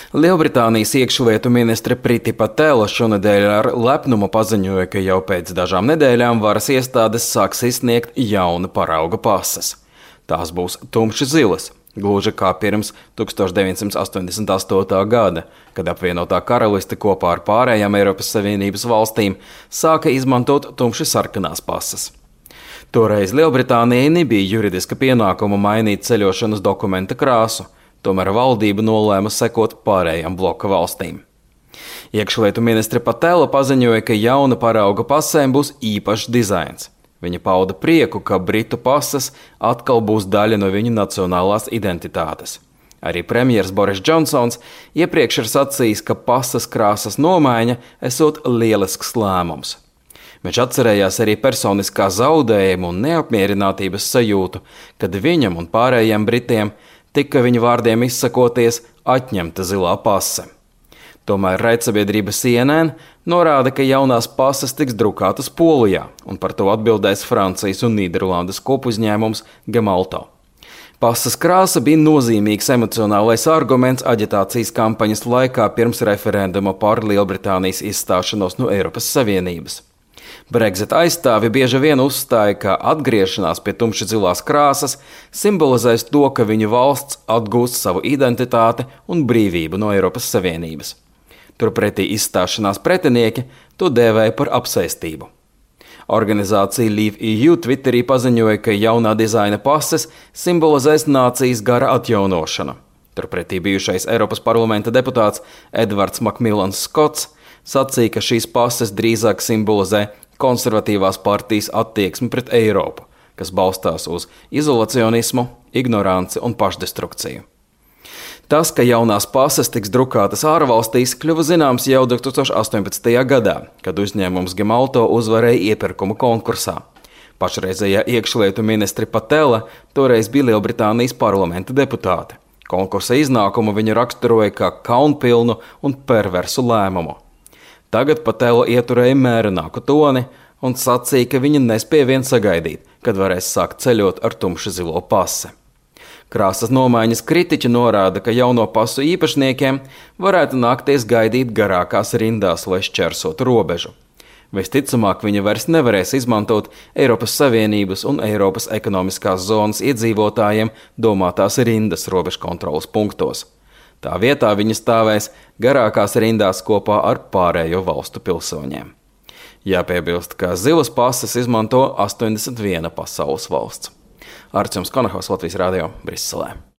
Lielbritānijas iekšlietu ministre Priti Patela šonedēļ ar lepnumu paziņoja, ka jau pēc dažām nedēļām varas iestādes sāks izsniegt jauna parauga pases. Tās būs tumši zilas, gluži kā pirms 1988. gada, kad apvienotā karaliste kopā ar pārējām Eiropas Savienības valstīm sāka izmantot tumši sarkanās pases. Toreiz Lielbritānijai nebija juridiska pienākuma mainīt ceļošanas dokumenta krāsu. Tomēr valdība nolēma sekot pārējām bloka valstīm. Iekšlietu ministre Patela paziņoja, ka jauna parauga pasēm būs īpašs dizains. Viņa pauda prieku, ka britu pases atkal būs daļa no viņu nacionālās identitātes. Arī premjers Boris Džonsons iepriekš ir sacījis, ka pases krāsas nomaiņa esot lielisks lēmums. Viņš atcerējās arī personiskā zaudējuma un neapmierinātības sajūtu, kad viņam un pārējiem britiem tika viņa vārdiem izsakoties atņemta zilā pase. Tomēr raidsabiedrība CNN norāda, ka jaunās pases tiks drukātas Polijā, un par to atbildēs Francijas un Nīderlandes kopuzņēmums Gemalto. Pases krāsa bija nozīmīgs emocionālais arguments aģitācijas kampaņas laikā pirms referenduma par Lielbritānijas izstāšanos no Eiropas Savienības. Brexit aizstāvi bieži vien uzstāja, ka atgriešanās pie tumši zilās krāsas simbolizēs to, ka viņu valsts atgūst savu identitāti un brīvību no Eiropas Savienības. Turpretī izstāšanās pretinieki to dēvēja par apsēstību. Organizācija Leave EU Twitterī paziņoja, ka jaunā dizaina pases simbolizēs nācijas gara atjaunošanu. Turpretī bijušais Eiropas parlamenta deputāts Edvards Makmilans Skots sacīja, ka šīs pases drīzāk simbolizē konservatīvās partijas attieksmi pret Eiropu, kas balstās uz izolacionismu, ignoranci un pašdestrukciju. Tas, ka jaunās pases tiks drukātas ārvalstīs, kļuva zināms jau 2018. gadā, kad uzņēmums Gemalto uzvarēja iepirkuma konkursā. Pašreizējā iekšlietu ministre Patela toreiz bija Lielbritānijas parlamenta deputāte. Konkursa iznākumu viņa raksturoja kā kaunpilnu un perversu lēmumu. Tagad Patela ieturēja mērenāku toni un sacīja, ka viņa nespēja vien sagaidīt, kad varēs sākt ceļot ar tumši zilo pasi. Krāsas nomaiņas kritiķi norāda, ka jauno pasu īpašniekiem varētu nākties gaidīt garākās rindās, lai šķērsotu robežu. Visticamāk, viņi vairs nevarēs izmantot Eiropas Savienības un Eiropas ekonomiskās zonas iedzīvotājiem domātās rindas robežkontrolas punktos. Tā vietā viņi stāvēs garākās rindās kopā ar pārējo valstu pilsoņiem. Jāpiebilst, ka zilas pases izmanto 81 pasaules valsts. Arčuns Konahaus, Latvijas Radio, Briselē.